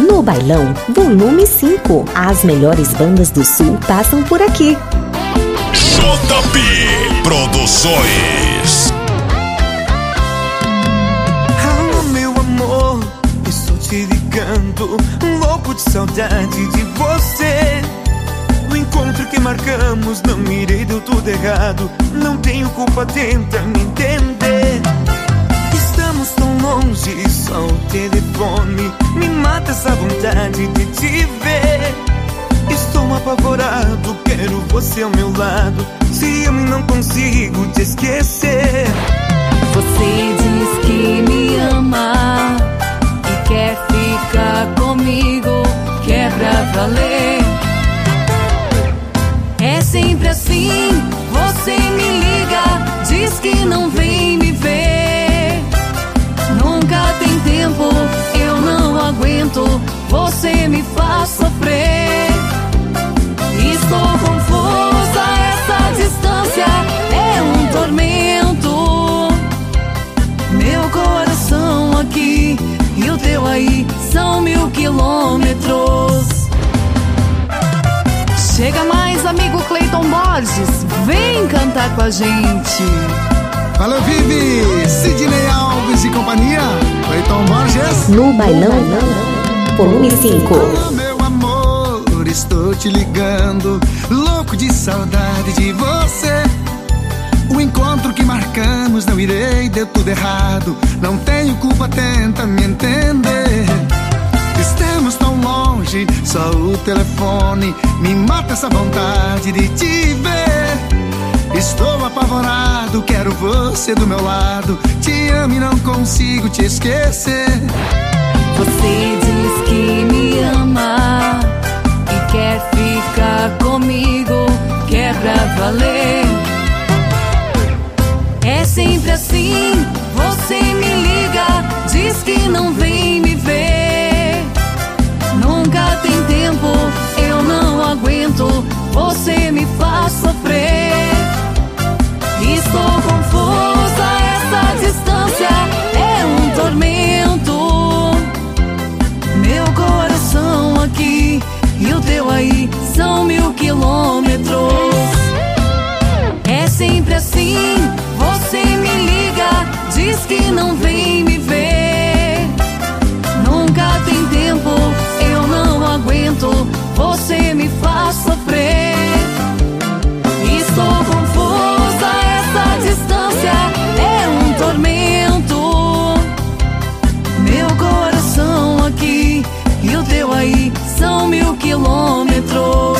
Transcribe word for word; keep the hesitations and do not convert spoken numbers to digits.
No Bailão, volume cinco. As melhores bandas do Sul passam por aqui. J P Produções. Alô, meu amor, estou te ligando, louco de saudade de você. O encontro que marcamos, não mirei, deu tudo errado. Não tenho culpa, tenta me entender. Estamos tão longe, só o telefone me mata essa vontade de te ver. Estou apavorado, quero você ao meu lado. Se amo e não consigo te esquecer. Você diz que me ama e quer ficar comigo, quer pra valer. É sempre assim, você me liga, diz que não vem me ver. Nunca tem tempo, eu não aguento, você me faz sofrer. Estou confusa, essa distância é um tormento. Meu coração aqui e o teu aí são mil quilômetros. Chega mais, amigo Cleiton Borges, vem cantar com a gente. Valeu, Vivi, Sidney Alves e companhia, Cleiton Borges. No Bailão, volume cinco. Alô, meu amor, estou te ligando, louco de saudade de você. O encontro que marcamos, não irei, deu tudo errado. Não tenho culpa, tenta me entender. Estamos tão longe, só o telefone me mata essa vontade de te ver. Estou apavorado, quero você do meu lado. Te amo e não consigo te esquecer. Você diz que me ama e quer ficar comigo, quer pra valer. É sempre assim, você me liga, diz que não vem me ver. Nunca tem tempo, eu não aguento, você me faz sofrer. Estou confusa, essa distância é um tormento. Meu coração aqui e o teu aí são mil quilômetros. É sempre assim, você me liga, diz que não vem me ver. Nunca tem tempo, eu não aguento, você me faz sofrer. Estou confusa, essa distância é um tormento. Meu coração aqui e o teu aí são mil quilômetros.